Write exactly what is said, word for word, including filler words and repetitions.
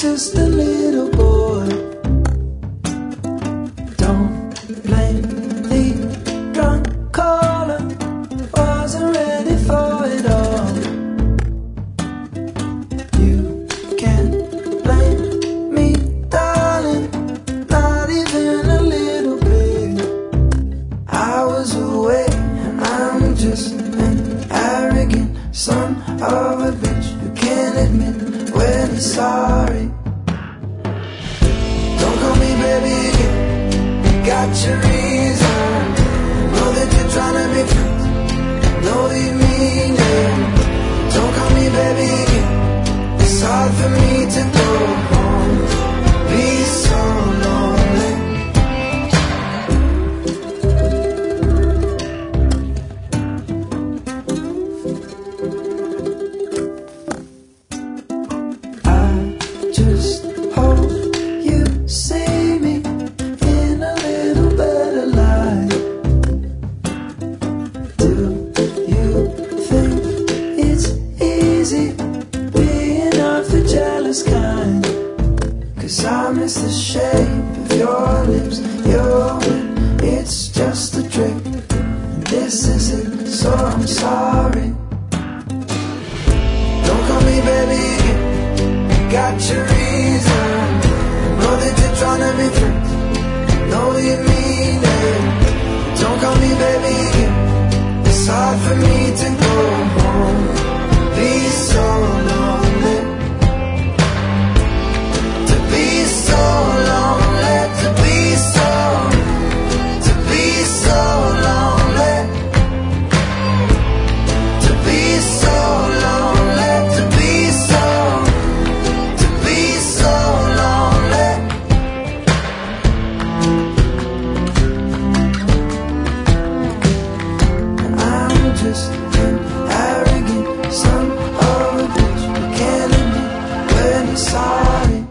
just a little boy. Don't blame the drunk caller, wasn't ready for it all. You can't blame me, darling, not even a little bit. I was away, I'm just an arrogant son of a bitch who can't admit when he's sorry. Don't call me baby again, you got your reason. Know that you're trying to be friends, know you mean it. Don't call me baby again, it's hard for me to go home, be so lonely. I just hope you see me in a little better light. Do you think it's easy being of the jealous kind? 'Cause I miss the shape of your lips, your wit, it's just a trick, and this is it, so I'm sorry. Don't call me baby again, you got your reason. Know that you're trying to be friends, know you mean it. Don't call me baby again, it's hard for me to go home, be so lonely. To be so lonely, to be so, to be so lonely. To be so lonely, to be so, to be so lonely. I'm just an arrogant son of a bitch who can't admit when he's sorry.